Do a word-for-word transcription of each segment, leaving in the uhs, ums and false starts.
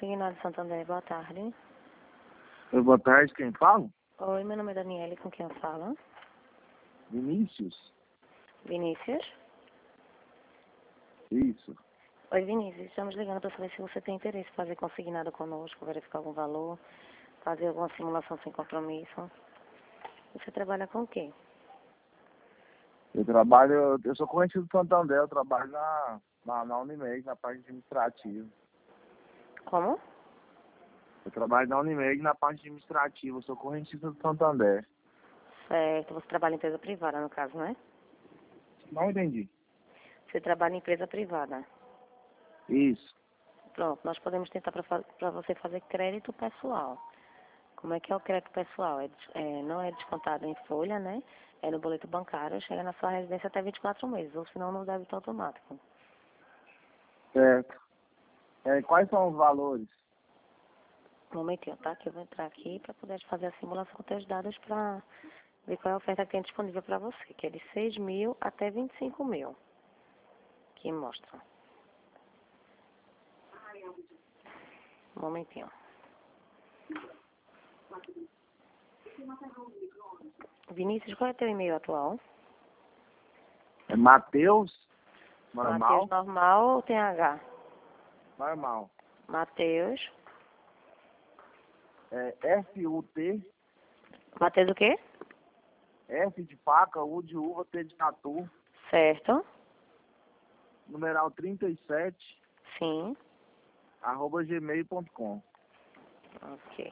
Consignado Santander, boa tarde. Oi, boa tarde, quem fala? Oi, meu nome é Daniele, com quem eu falo? Vinícius? Vinícius? Isso. Oi, Vinícius, estamos ligando para saber se você tem interesse em fazer consignado conosco, verificar algum valor, fazer alguma simulação sem compromisso. Você trabalha com o quê? Eu trabalho, eu sou corrente do Santander, eu trabalho na, na, na Unimed, na parte administrativa. Como? Eu trabalho na Unimed na parte administrativa, eu sou correntista do Santander. Certo, você trabalha em empresa privada, no caso, não é? Não entendi. Você trabalha em empresa privada. Isso. Pronto, nós podemos tentar para você fazer crédito pessoal. Como é que é o crédito pessoal? É, des- é, não é descontado em folha, né? É no boleto bancário, chega na sua residência até vinte e quatro meses, ou senão no débito automático. Certo. É, quais são os valores? Um momentinho, tá? Que eu vou entrar aqui para poder fazer a simulação com os dados para ver qual é a oferta que tem disponível para você, que é de seis mil até vinte e cinco mil. Que mostra. Um momentinho. Vinícius, qual é o teu e-mail atual? É Mateus, Mateus normal, normal ou tem H? normal. Mateus. É F U T, Mateus o quê? F de faca, U de uva, T de tatu, Certo. numeral trinta e sete, Sim. arroba gmail ponto com. Ok.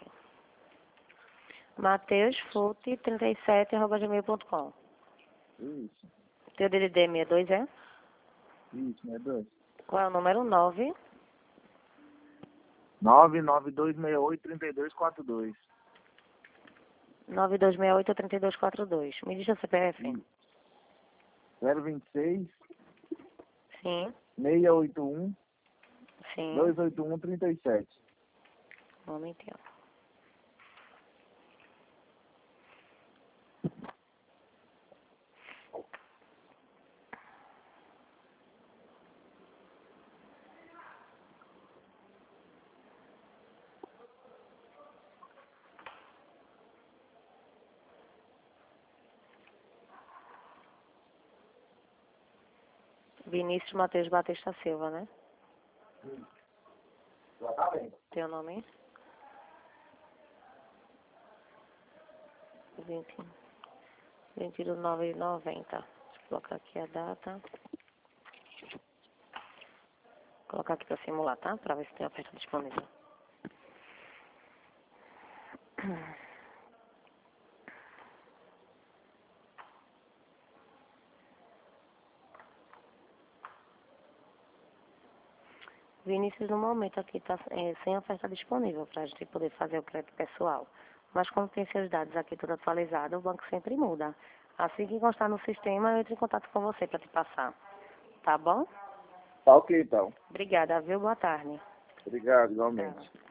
Mateus Fute trinta e sete arroba gmail ponto com. Isso, Teu D D D sessenta e dois é? isso, né, dois? Qual é o número? nove nove nove dois seis oito, três dois quatro dois. nove dois seis oito três dois quatro dois. Me diz o C P F. zero vinte e seis, Sim. seiscentos e oitenta e um, Sim. duzentos e oitenta e um, trinta e sete. Um momentinho. Vinícius Mateus Batista Silva, né? Exatamente. Teu nome? vinte, vinte do nove de noventa. Deixa eu colocar aqui a data. Vou colocar aqui para simular, tá? Para ver se tem oferta disponível. Vinícius, no momento aqui está sem oferta disponível para a gente poder fazer o crédito pessoal. Mas como tem seus dados aqui tudo atualizado, o banco sempre muda. Assim que constar no sistema, eu entro em contato com você para te passar. Tá bom? Tá ok, então. Obrigada, viu? Boa tarde. Obrigado, igualmente. Tchau.